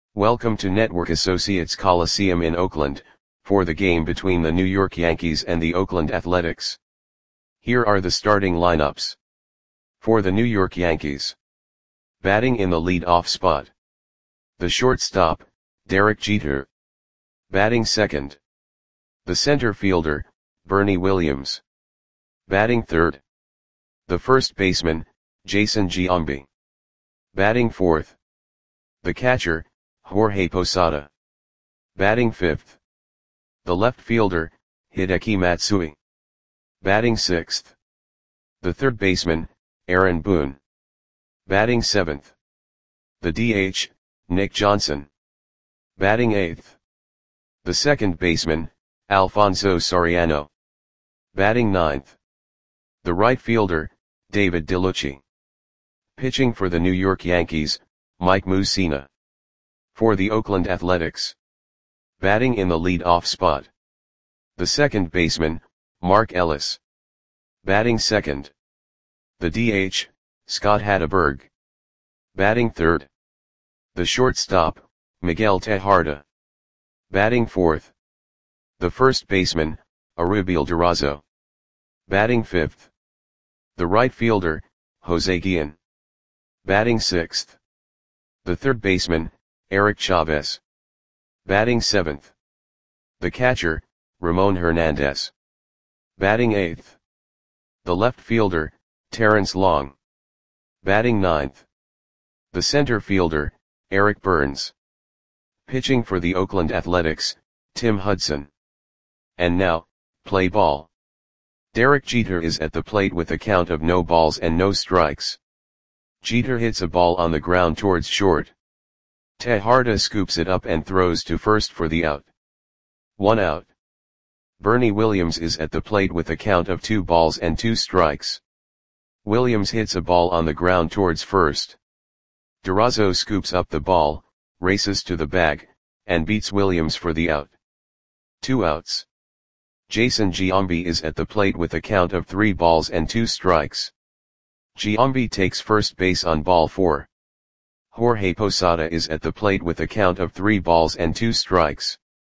Welcome to Network Associates Coliseum in Oakland, for the game between the New York Yankees and the Oakland Athletics. Here are the starting lineups. For the New York Yankees. Batting in the lead-off spot. The shortstop, Derek Jeter. Batting second. The center fielder, Bernie Williams. Batting third. The first baseman, Jason Giambi. Batting fourth. The catcher, Jorge Posada. Batting fifth. The left fielder, Hideki Matsui. Batting sixth. The third baseman, Aaron Boone. Batting seventh. The DH, Nick Johnson. Batting eighth. The second baseman, Alfonso Soriano. Batting ninth. The right fielder, David DeLucci. Pitching for the New York Yankees, Mike Mussina. For the Oakland Athletics. Batting in the lead-off spot. The second baseman, Mark Ellis. Batting second. The DH, Scott Hatteberg. Batting third. The shortstop, Miguel Tejada. Batting fourth. The first baseman, Arubiel Durazo. Batting fifth. The right fielder, Jose Guillen. Batting sixth. The third baseman, Eric Chavez. Batting seventh. The catcher, Ramon Hernandez. Batting eighth. The left fielder, Terrence Long. Batting ninth. The center fielder, Eric Burns. Pitching for the Oakland Athletics, Tim Hudson. And now, play ball. Derek Jeter is at the plate with a count of no balls and no strikes. Jeter hits a ball on the ground towards short. Tejada scoops it up and throws to first for the out. 1 out. Bernie Williams is at the plate with a count of 2 balls and 2 strikes. Williams hits a ball on the ground towards first. Durazo scoops up the ball, races to the bag, and beats Williams for the out. 2 outs. Jason Giambi is at the plate with a count of 3 balls and 2 strikes. Giambi takes first base on ball 4. Jorge Posada is at the plate with a count of 3 balls and 2 strikes.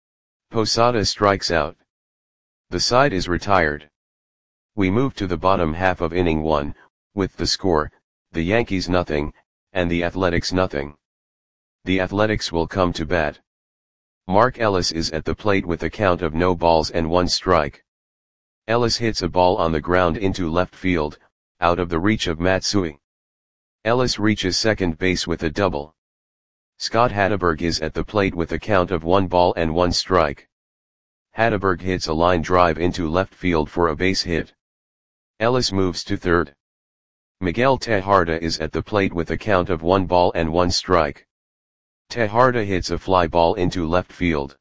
Posada strikes out. The side is retired. We move to the bottom half of inning 1, with the score, the Yankees nothing, and the Athletics nothing. The Athletics will come to bat. Mark Ellis is at the plate with a count of no balls and 1 strike. Ellis hits a ball on the ground into left field, out of the reach of Matsui. Ellis reaches second base with a double. Scott Hatteberg is at the plate with a count of 1 ball and 1 strike. Hatteberg hits a line drive into left field for a base hit. Ellis moves to third. Miguel Tejada is at the plate with a count of 1 ball and 1 strike. Tejada hits a fly ball into left field.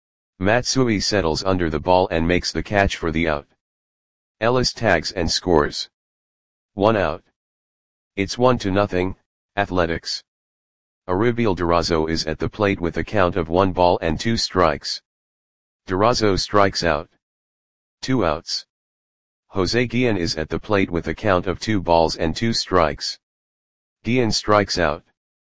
Matsui settles under the ball and makes the catch for the out. Ellis tags and scores. 1 out. It's 1-0, Athletics. Arubiel Durazo is at the plate with a count of 1 ball and 2 strikes. Durazo strikes out. 2 outs. Jose Guillen is at the plate with a count of 2 balls and 2 strikes. Guillen strikes out.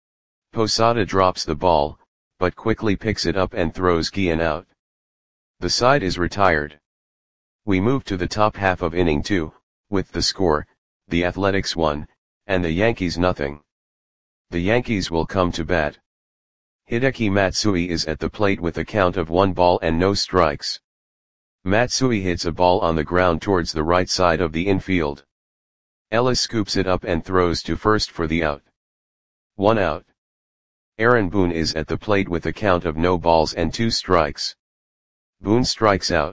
Posada drops the ball, but quickly picks it up and throws Guillen out. The side is retired. We move to the top half of inning 2, with the score, the Athletics 1, and the Yankees nothing. The Yankees will come to bat. Hideki Matsui is at the plate with a count of 1 ball and no strikes. Matsui hits a ball on the ground towards the right side of the infield. Ellis scoops it up and throws to first for the out. 1 out. Aaron Boone is at the plate with a count of no balls and 2 strikes. Boone strikes out.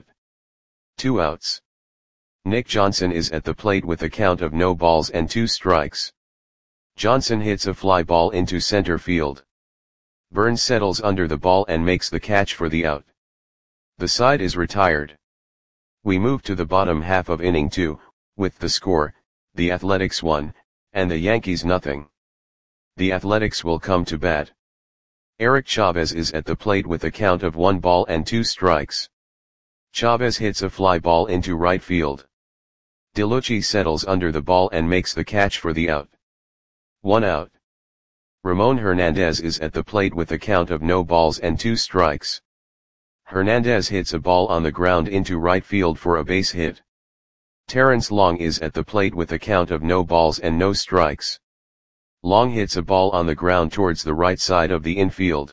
2 outs. Nick Johnson is at the plate with a count of no balls and 2 strikes. Johnson hits a fly ball into center field. Burns settles under the ball and makes the catch for the out. The side is retired. We move to the bottom half of inning 2, with the score, the Athletics 1, and the Yankees nothing. The Athletics will come to bat. Eric Chavez is at the plate with a count of 1 ball and 2 strikes. Chavez hits a fly ball into right field. DeLucci settles under the ball and makes the catch for the out. 1 out. Ramon Hernandez is at the plate with a count of no balls and 2 strikes. Hernandez hits a ball on the ground into right field for a base hit. Terrence Long is at the plate with a count of no balls and no strikes. Long hits a ball on the ground towards the right side of the infield.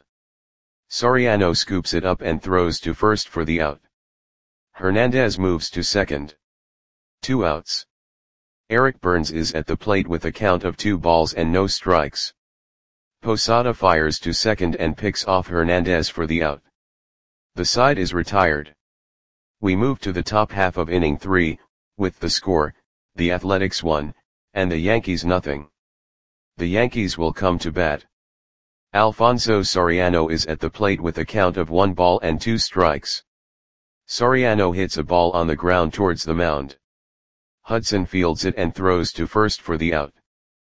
Soriano scoops it up and throws to first for the out. Hernandez moves to second. 2 outs. Eric Burns is at the plate with a count of 2 balls and no strikes. Posada fires to second and picks off Hernandez for the out. The side is retired. We move to the top half of inning 3, with the score, the Athletics 1, and the Yankees nothing. The Yankees will come to bat. Alfonso Soriano is at the plate with a count of 1 ball and 2 strikes. Soriano hits a ball on the ground towards the mound. Hudson fields it and throws to first for the out.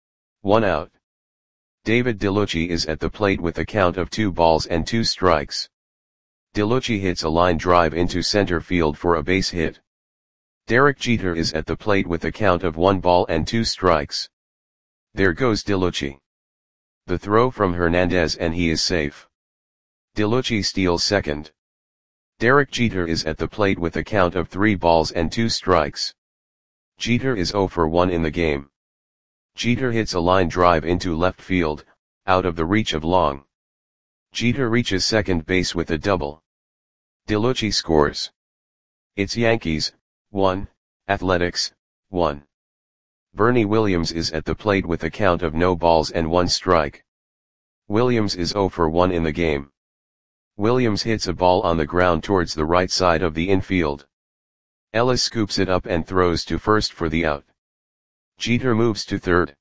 1 out. David DeLucci is at the plate with a count of 2 balls and 2 strikes. DeLucci hits a line drive into center field for a base hit. Derek Jeter is at the plate with a count of 1 ball and 2 strikes. There goes DeLucci. The throw from Hernandez and he is safe. DeLucci steals second. Derek Jeter is at the plate with a count of 3 balls and 2 strikes. Jeter is 0 for 1 in the game. Jeter hits a line drive into left field, out of the reach of Long. Jeter reaches second base with a double. DeLucci scores. It's Yankees, 1, Athletics, 1. Bernie Williams is at the plate with a count of no balls and 1 strike. Williams is 0 for 1 in the game. Williams hits a ball on the ground towards the right side of the infield. Ellis scoops it up and throws to first for the out. Jeter moves to third.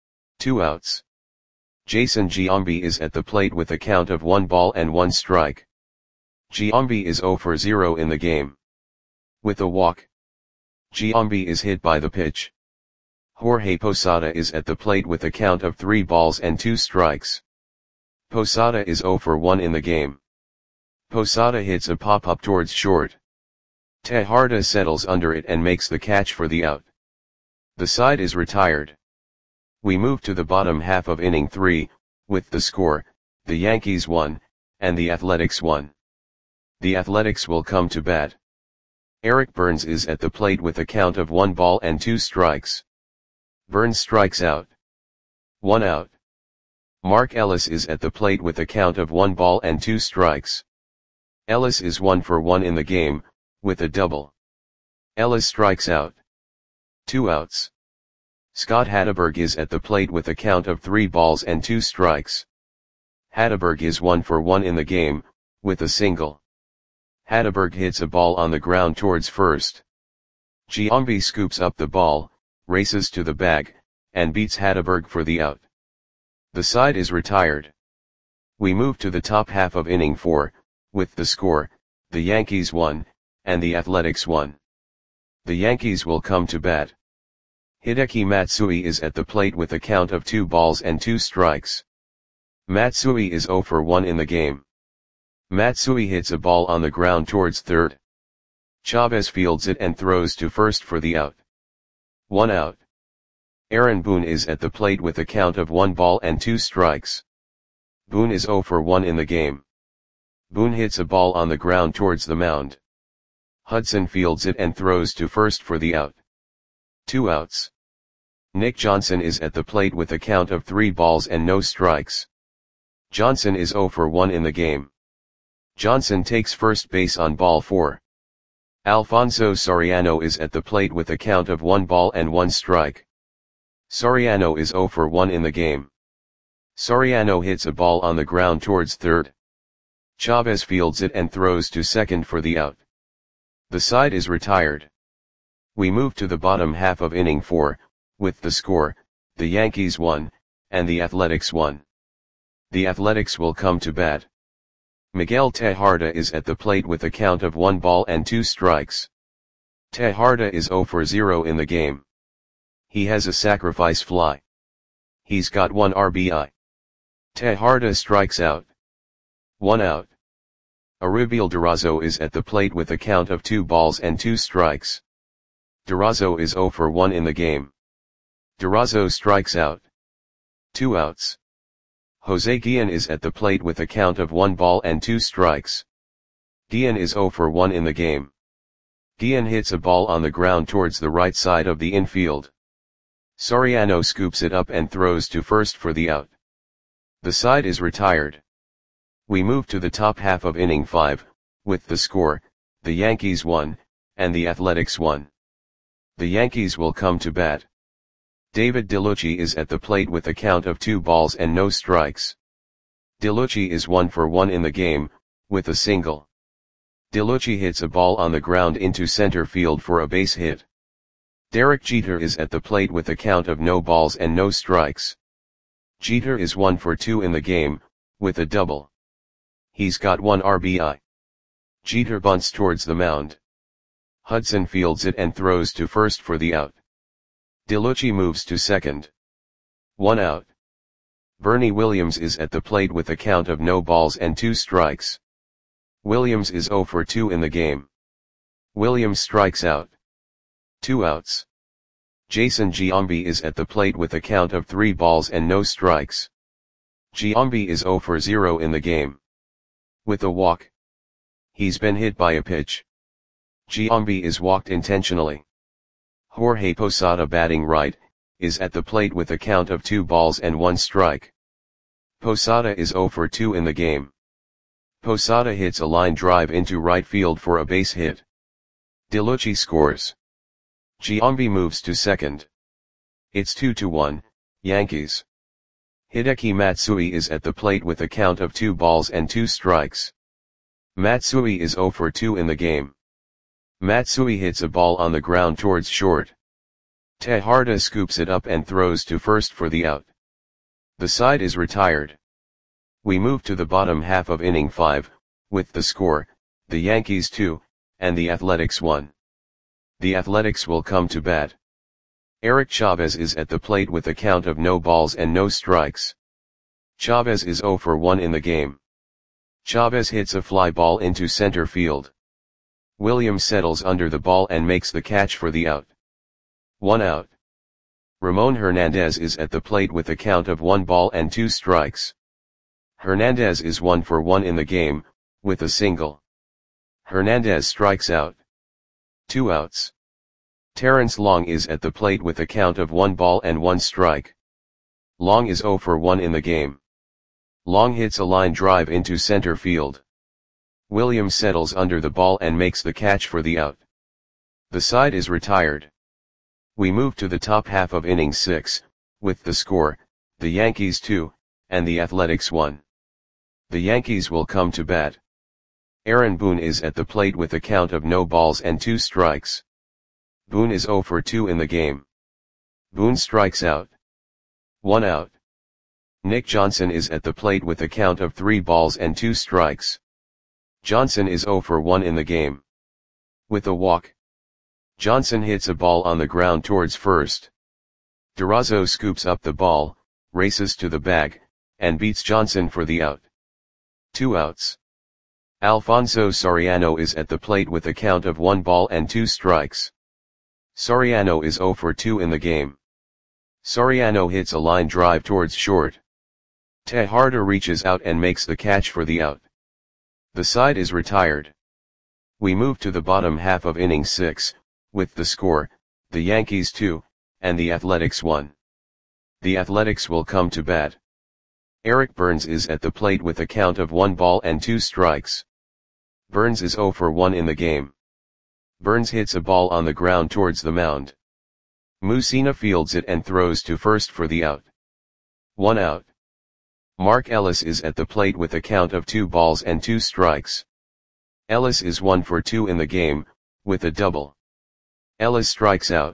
2 outs. Jason Giambi is at the plate with a count of 1 ball and 1 strike. Giambi is 0 for 0 in the game. With a walk. Giambi is hit by the pitch. Jorge Posada is at the plate with a count of 3 balls and 2 strikes. Posada is 0 for 1 in the game. Posada hits a pop-up towards short. Tejada settles under it and makes the catch for the out. The side is retired. We move to the bottom half of inning 3, with the score, the Yankees 1, and the Athletics 1. The Athletics will come to bat. Eric Burns is at the plate with a count of 1 ball and 2 strikes. Burns strikes out. 1 out. Mark Ellis is at the plate with a count of 1 ball and 2 strikes. Ellis is 1 for 1 in the game, with a double. Ellis strikes out. 2 outs. Scott Hatteberg is at the plate with a count of 3 balls and 2 strikes. Hatteberg is 1 for 1 in the game, with a single. Hatteberg hits a ball on the ground towards first. Giambi scoops up the ball, races to the bag, and beats Hatteberg for the out. The side is retired. We move to the top half of inning 4, with the score, the Yankees 1, and the Athletics 1. The Yankees will come to bat. Hideki Matsui is at the plate with a count of 2 balls and 2 strikes. Matsui is 0 for 1 in the game. Matsui hits a ball on the ground towards third. Chavez fields it and throws to first for the out. 1 out. Aaron Boone is at the plate with a count of 1 ball and 2 strikes. Boone is 0 for 1 in the game. Boone hits a ball on the ground towards the mound. Hudson fields it and throws to first for the out. 2 outs. Nick Johnson is at the plate with a count of 3 balls and no strikes. Johnson is 0 for 1 in the game. Johnson takes first base on ball 4. Alfonso Soriano is at the plate with a count of 1 ball and 1 strike. Soriano is 0 for 1 in the game. Soriano hits a ball on the ground towards third. Chavez fields it and throws to second for the out. The side is retired. We move to the bottom half of inning 4, with the score, the Yankees 1, and the Athletics 1. The Athletics will come to bat. Miguel Tejada is at the plate with a count of 1 ball and 2 strikes. Tejada is 0 for 0 in the game. He has a sacrifice fly. He's got 1 RBI. Tejada strikes out. 1 out. Aribiel Durazo is at the plate with a count of 2 balls and 2 strikes. Durazo is 0 for 1 in the game. Durazo strikes out. 2 outs. Jose Guillen is at the plate with a count of 1 ball and 2 strikes. Guillen is 0 for 1 in the game. Guillen hits a ball on the ground towards the right side of the infield. Soriano scoops it up and throws to first for the out. The side is retired. We move to the top half of inning 5, with the score, the Yankees 1, and the Athletics 1. The Yankees will come to bat. David Dellucci is at the plate with a count of 2 balls and no strikes. Dellucci is 1 for 1 in the game, with a single. Dellucci hits a ball on the ground into center field for a base hit. Derek Jeter is at the plate with a count of no balls and no strikes. Jeter is 1 for 2 in the game, with a double. He's got 1 RBI. Jeter bunts towards the mound. Hudson fields it and throws to first for the out. Dellucci moves to second. 1 out. Bernie Williams is at the plate with a count of no balls and 2 strikes. Williams is 0 for 2 in the game. Williams strikes out. 2 outs. Jason Giambi is at the plate with a count of 3 balls and no strikes. Giambi is 0 for 0 in the game. With a walk. He's been hit by a pitch. Giambi is walked intentionally. Jorge Posada, batting right, is at the plate with a count of 2 balls and 1 strike. Posada is 0 for 2 in the game. Posada hits a line drive into right field for a base hit. Dellucci scores. Giambi moves to second. It's 2-1, Yankees. Hideki Matsui is at the plate with a count of 2 balls and 2 strikes. Matsui is 0 for 2 in the game. Matsui hits a ball on the ground towards short. Tejada scoops it up and throws to first for the out. The side is retired. We move to the bottom half of inning 5, with the score, the Yankees 2, and the Athletics 1. The Athletics will come to bat. Eric Chavez is at the plate with a count of no balls and no strikes. Chavez is 0 for 1 in the game. Chavez hits a fly ball into center field. Williams settles under the ball and makes the catch for the out. 1 out. Ramon Hernandez is at the plate with a count of 1 ball and 2 strikes. Hernandez is 1 for 1 in the game, with a single. Hernandez strikes out. 2 outs. Terrence Long is at the plate with a count of 1 ball and 1 strike. Long is 0 for 1 in the game. Long hits a line drive into center field. Williams settles under the ball and makes the catch for the out. The side is retired. We move to the top half of inning 6, with the score, the Yankees 2, and the Athletics 1. The Yankees will come to bat. Aaron Boone is at the plate with a count of no balls and 2 strikes. Boone is 0 for 2 in the game. Boone strikes out. 1 out. Nick Johnson is at the plate with a count of 3 balls and 2 strikes. Johnson is 0 for 1 in the game. With a walk. Johnson hits a ball on the ground towards first. Durazo scoops up the ball, races to the bag, and beats Johnson for the out. 2 outs. Alfonso Soriano is at the plate with a count of 1 ball and 2 strikes. Soriano is 0 for 2 in the game. Soriano hits a line drive towards short. Tejada reaches out and makes the catch for the out. The side is retired. We move to the bottom half of inning 6, with the score, the Yankees 2, and the Athletics 1. The Athletics will come to bat. Eric Burns is at the plate with a count of 1 ball and 2 strikes. Burns is 0 for 1 in the game. Burns hits a ball on the ground towards the mound. Mussina fields it and throws to first for the out. 1 out. Mark Ellis is at the plate with a count of 2 balls and 2 strikes. Ellis is 1 for 2 in the game, with a double. Ellis strikes out.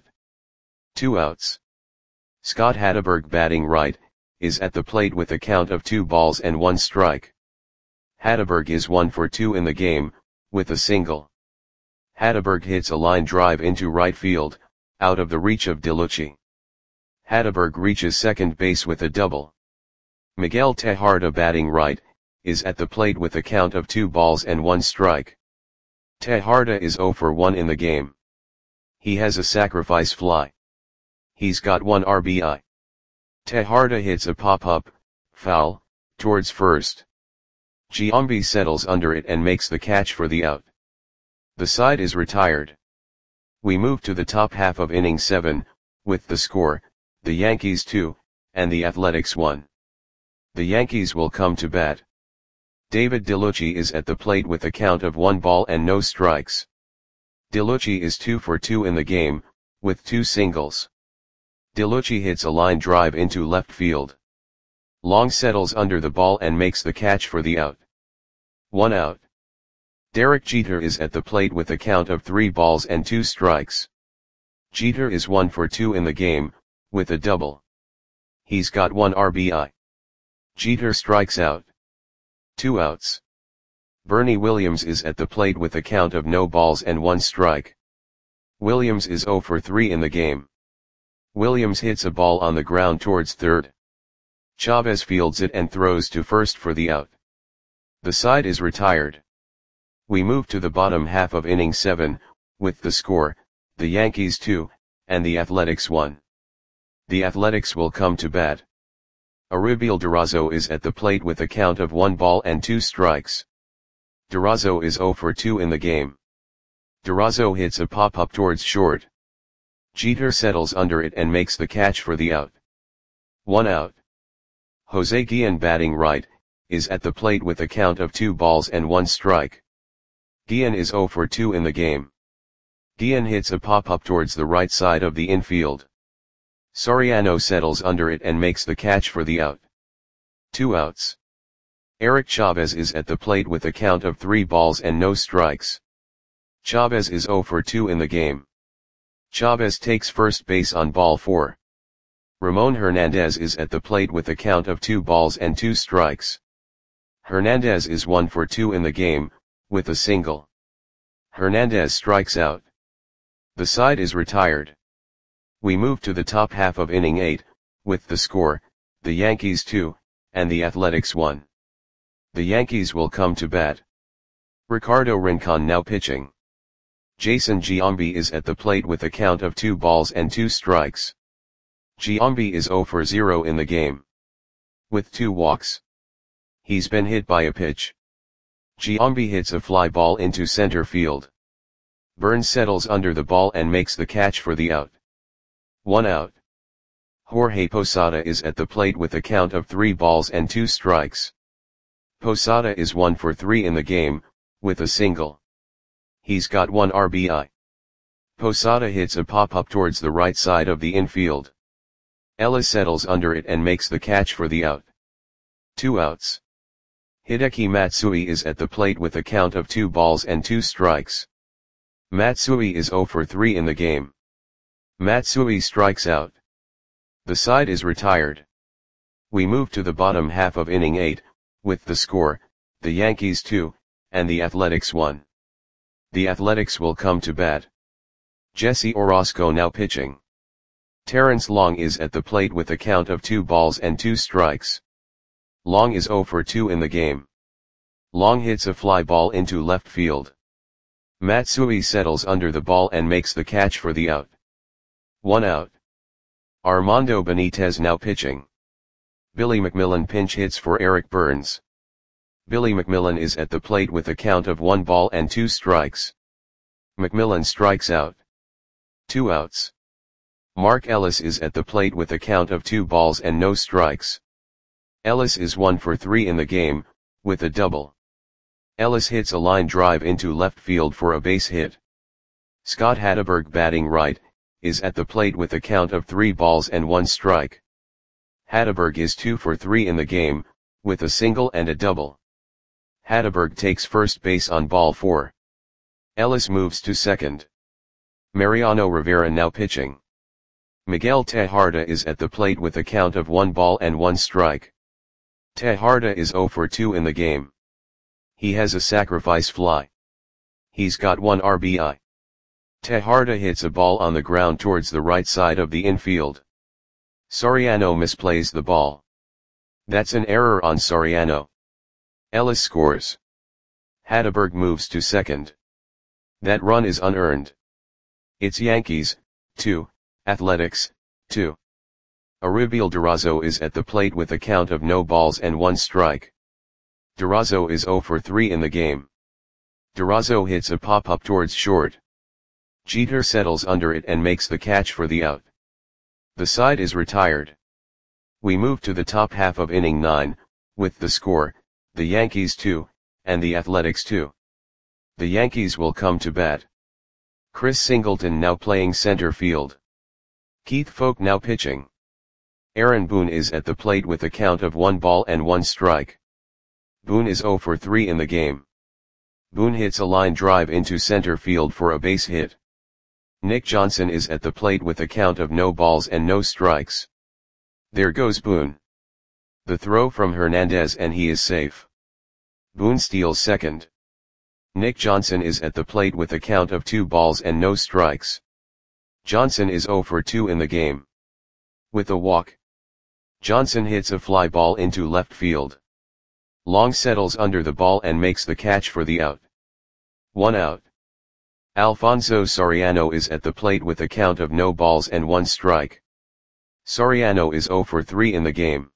2 outs. Scott Hatteberg, batting right, is at the plate with a count of 2 balls and 1 strike. Hatteberg is 1 for 2 in the game, with a single. Hatteberg hits a line drive into right field, out of the reach of Dellucci. Hatteberg reaches second base with a double. Miguel Tejada, batting right, is at the plate with a count of 2 balls and 1 strike. Tejada is 0 for 1 in the game. He has a sacrifice fly. He's got 1 RBI. Tejada hits a pop-up, foul, towards first. Giambi settles under it and makes the catch for the out. The side is retired. We move to the top half of inning 7, with the score, the Yankees 2, and the Athletics 1. The Yankees will come to bat. David DeLucci is at the plate with a count of 1 ball and no strikes. DeLucci is 2 for 2 in the game, with 2 singles. DeLucci hits a line drive into left field. Long settles under the ball and makes the catch for the out. 1 out. Derek Jeter is at the plate with a count of 3 balls and 2 strikes. Jeter is 1 for 2 in the game, with a double. He's got 1 RBI. Jeter strikes out. 2 outs. Bernie Williams is at the plate with a count of no balls and 1 strike. Williams is 0 for 3 in the game. Williams hits a ball on the ground towards third. Chavez fields it and throws to first for the out. The side is retired. We move to the bottom half of inning 7, with the score, the Yankees 2, and the Athletics 1. The Athletics will come to bat. Arubel Durazo is at the plate with a count of 1 ball and 2 strikes. Durazo is 0 for 2 in the game. Durazo hits a pop-up towards short. Jeter settles under it and makes the catch for the out. 1 out. Jose Guillen, batting right, is at the plate with a count of 2 balls and 1 strike. Guillen is 0 for 2 in the game. Guillen hits a pop-up towards the right side of the infield. Soriano settles under it and makes the catch for the out. 2 outs. Eric Chavez is at the plate with a count of 3 balls and no strikes. Chavez is 0 for 2 in the game. Chavez takes first base on ball 4. Ramon Hernandez is at the plate with a count of 2 balls and 2 strikes. Hernandez is 1 for 2 in the game, with a single. Hernandez strikes out. The side is retired. We move to the top half of inning 8, with the score, the Yankees 2, and the Athletics 1. The Yankees will come to bat. Ricardo Rincon now pitching. Jason Giambi is at the plate with a count of 2 balls and 2 strikes. Giambi is 0 for 0 in the game. With 2 walks. He's been hit by a pitch. Giambi hits a fly ball into center field. Burns settles under the ball and makes the catch for the out. 1 out. Jorge Posada is at the plate with a count of 3 balls and 2 strikes. Posada is 1 for 3 in the game, with a single. He's got 1 RBI. Posada hits a pop-up towards the right side of the infield. Ellis settles under it and makes the catch for the out. 2 outs. Hideki Matsui is at the plate with a count of 2 balls and 2 strikes. Matsui is 0 for 3 in the game. Matsui strikes out. The side is retired. We move to the bottom half of inning 8, with the score, the Yankees 2, and the Athletics 1. The Athletics will come to bat. Jesse Orosco now pitching. Terrence Long is at the plate with a count of 2 balls and 2 strikes. Long is 0 for 2 in the game. Long hits a fly ball into left field. Matsui settles under the ball and makes the catch for the out. 1 out. Armando Benitez now pitching. Billy McMillan pinch hits for Eric Burns. Billy McMillan is at the plate with a count of 1 ball and 2 strikes. McMillan strikes out. 2 outs. Mark Ellis is at the plate with a count of 2 balls and no strikes. Ellis is 1 for 3 in the game, with a double. Ellis hits a line drive into left field for a base hit. Scott Hatteberg, batting right, is at the plate with a count of 3 balls and 1 strike. Hatteberg is 2 for 3 in the game, with a single and a double. Hatteberg takes first base on ball 4. Ellis moves to second. Mariano Rivera now pitching. Miguel Tejada is at the plate with a count of 1 ball and 1 strike. Tejada is 0 for 2 in the game. He has a sacrifice fly. He's got 1 RBI. Tejada hits a ball on the ground towards the right side of the infield. Soriano misplays the ball. That's an error on Soriano. Ellis scores. Hatteberg moves to second. That run is unearned. It's Yankees, 2, Athletics, 2. Aribiel Durazo is at the plate with a count of no balls and 1 strike. Durazo is 0 for 3 in the game. Durazo hits a pop-up towards short. Jeter settles under it and makes the catch for the out. The side is retired. We move to the top half of inning 9, with the score, the Yankees 2, and the Athletics 2. The Yankees will come to bat. Chris Singleton now playing center field. Keith Foulke now pitching. Aaron Boone is at the plate with a count of 1 ball and 1 strike. Boone is 0 for 3 in the game. Boone hits a line drive into center field for a base hit. Nick Johnson is at the plate with a count of no balls and no strikes. There goes Boone. The throw from Hernandez and he is safe. Boone steals second. Nick Johnson is at the plate with a count of 2 balls and no strikes. Johnson is 0 for 2 in the game. With a walk, Johnson hits a fly ball into left field. Long settles under the ball and makes the catch for the out. 1 out. Alfonso Soriano is at the plate with a count of no balls and 1 strike. Soriano is 0 for 3 in the game.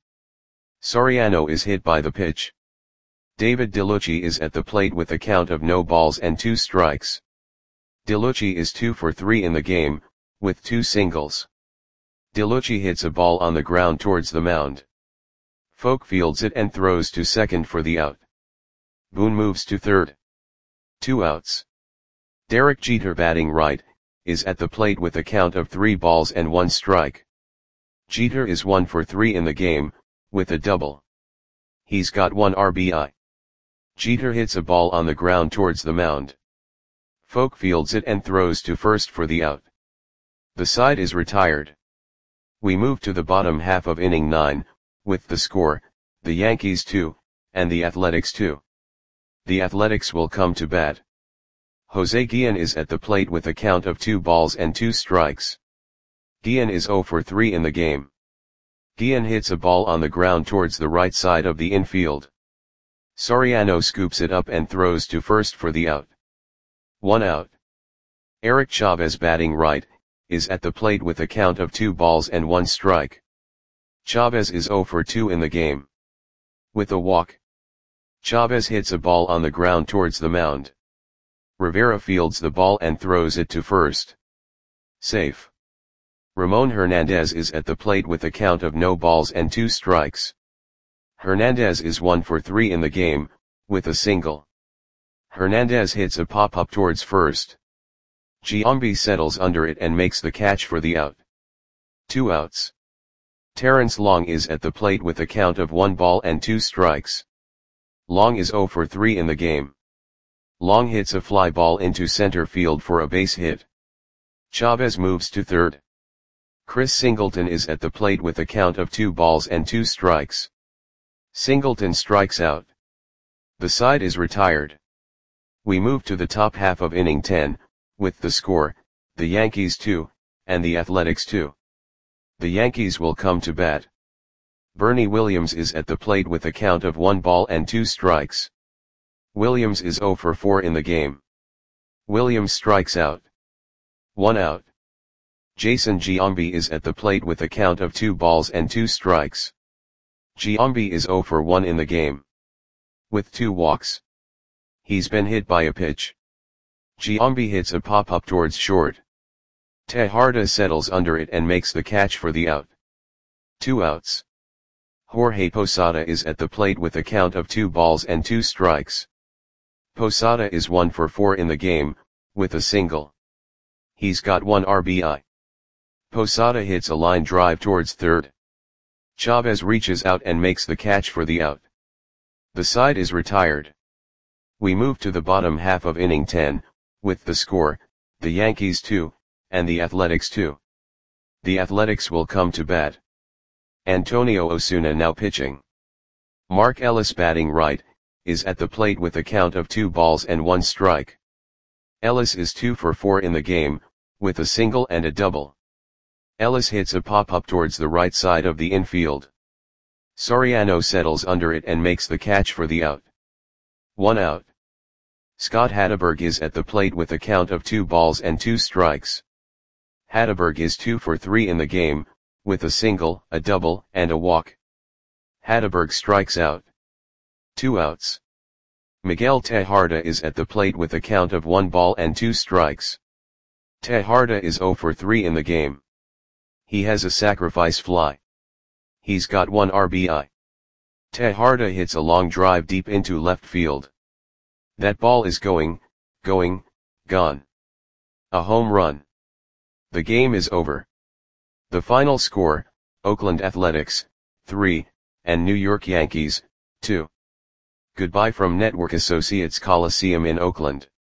Soriano is hit by the pitch. David DeLucci is at the plate with a count of no balls and 2 strikes. DeLucci is 2 for 3 in the game, with 2 singles. DeLucci hits a ball on the ground towards the mound. Foulke fields it and throws to second for the out. Boone moves to third. 2 outs. Derek Jeter batting right, is at the plate with a count of 3 balls and 1 strike. Jeter is 1 for 3 in the game, with a double. He's got 1 RBI. Jeter hits a ball on the ground towards the mound. Foulke fields it and throws to first for the out. The side is retired. We move to the bottom half of inning 9, with the score, the Yankees 2, and the Athletics 2. The Athletics will come to bat. Jose Guillen is at the plate with a count of 2 balls and 2 strikes. Guillen is 0 for 3 in the game. Guillen hits a ball on the ground towards the right side of the infield. Soriano scoops it up and throws to first for the out. 1 out. Eric Chavez batting right, is at the plate with a count of 2 balls and 1 strike. Chavez is 0 for 2 in the game. With a walk, Chavez hits a ball on the ground towards the mound. Rivera fields the ball and throws it to first. Safe. Ramon Hernandez is at the plate with a count of no balls and 2 strikes. Hernandez is 1 for 3 in the game, with a single. Hernandez hits a pop-up towards first. Giambi settles under it and makes the catch for the out. 2 outs. Terrence Long is at the plate with a count of 1 ball and 2 strikes. Long is 0 for 3 in the game. Long hits a fly ball into center field for a base hit. Chavez moves to third. Chris Singleton is at the plate with a count of 2 balls and 2 strikes. Singleton strikes out. The side is retired. We move to the top half of inning 10, with the score, the Yankees 2, and the Athletics 2. The Yankees will come to bat. Bernie Williams is at the plate with a count of 1 ball and 2 strikes. Williams is 0 for 4 in the game. Williams strikes out. 1 out. Jason Giambi is at the plate with a count of 2 balls and 2 strikes. Giambi is 0 for 1 in the game. With 2 walks. He's been hit by a pitch. Giambi hits a pop-up towards short. Tejada settles under it and makes the catch for the out. 2 outs. Jorge Posada is at the plate with a count of 2 balls and 2 strikes. Posada is 1 for 4 in the game, with a single. He's got 1 RBI. Posada hits a line drive towards third. Chavez reaches out and makes the catch for the out. The side is retired. We move to the bottom half of inning 10, with the score, the Yankees 2, and the Athletics 2. The Athletics will come to bat. Antonio Osuna now pitching. Mark Ellis batting right, is at the plate with a count of 2 balls and 1 strike. Ellis is 2 for 4 in the game, with a single and a double. Ellis hits a pop-up towards the right side of the infield. Soriano settles under it and makes the catch for the out. 1 out. Scott Hatteberg is at the plate with a count of 2 balls and 2 strikes. Hatteberg is 2 for 3 in the game, with a single, a double, and a walk. Hatteberg strikes out. 2 outs. Miguel Tejada is at the plate with a count of 1 ball and 2 strikes. Tejada is 0 for 3 in the game. He has a sacrifice fly. He's got 1 RBI. Tejada hits a long drive deep into left field. That ball is gone. A home run. The game is over. The final score, Oakland Athletics, 3, and New York Yankees, 2. Goodbye from Network Associates Coliseum in Oakland.